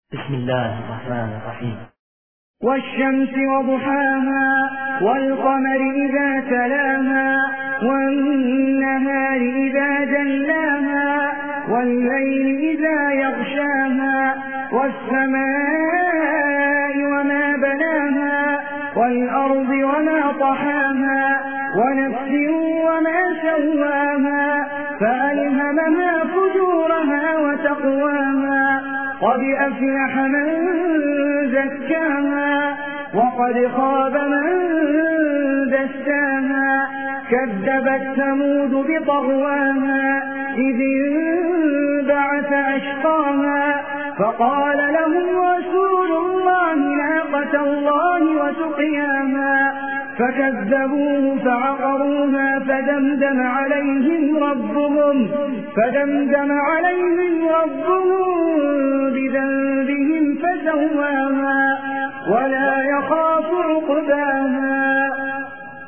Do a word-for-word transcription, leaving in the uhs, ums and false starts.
بسم الله الرحمن الرحيم. والشمس وضحاها والقمر إذا تلاها والنهار إذا جلاها والليل إذا يغشاها والسماء وما بناها والأرض وما طحاها ونفس وما سواها فألهمها فجورها وتقواها قد أفلح من زكاها وقد خاب من دساها كذبت ثمود بطغواها إذ انبعث أشقاها فقال لهم رسول الله ناقة الله وسقياها فكذبوه فعقروها فدمدم عليهم ربهم فدمدم عليهم ربهم بذنبهم فسواها ولا يخاف عقباها.